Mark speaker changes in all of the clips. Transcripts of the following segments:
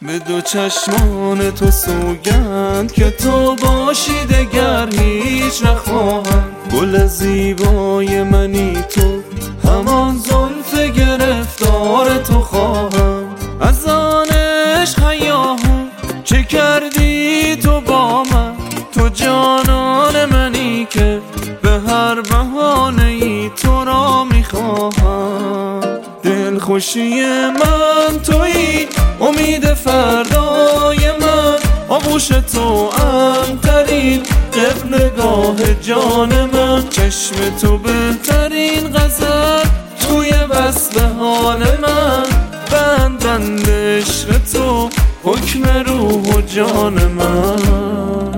Speaker 1: به دو چشمان تو سوگند که تو باشی دگر هیچ نخواهم. گل زیبای منی تو، همان زلف گرفتار تو خواهم. از آن عشق هیاهو چه کردی تو با من؟ تو جانان منی که به هر بهانه ای تو را میخواهم. دلخوشی من تویی، امید فردای من، آغوش تو امترین نگاه جان من. چشم تو بهترین غزل توی وصف حال من. بند عشق تو حکم روح و جان من.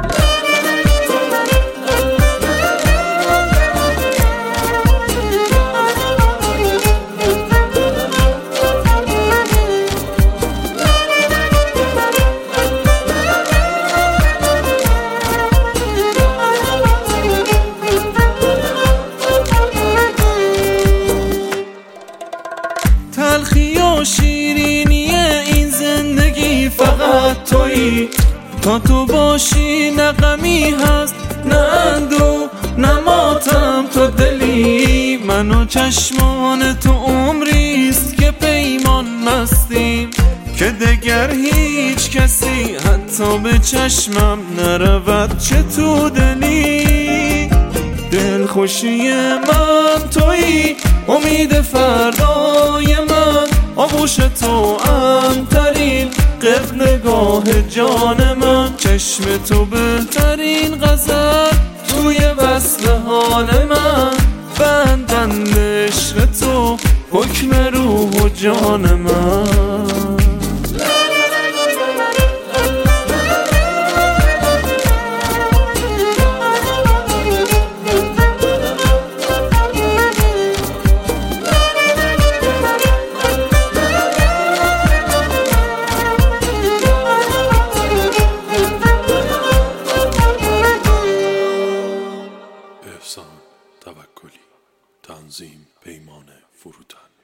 Speaker 1: تلخی و شیرینی این زندگی فقط تویی. تا تو باشی نه غمی هست نه اندو نه ماتم. تو دلی من و چشمان تو عمریست که پیمان مستیم، که دگر هیچ کسی حتی به چشمم نرود چه تو دلی. دلخوشی من تویی، امید فردای من، آغوش تو امترین نگاه جان من. چشم تو بهترین غزل توی وصف حال من. بند عشق تو حکم روح و جان من.
Speaker 2: توکلی، تنظیم پیمان فروتن.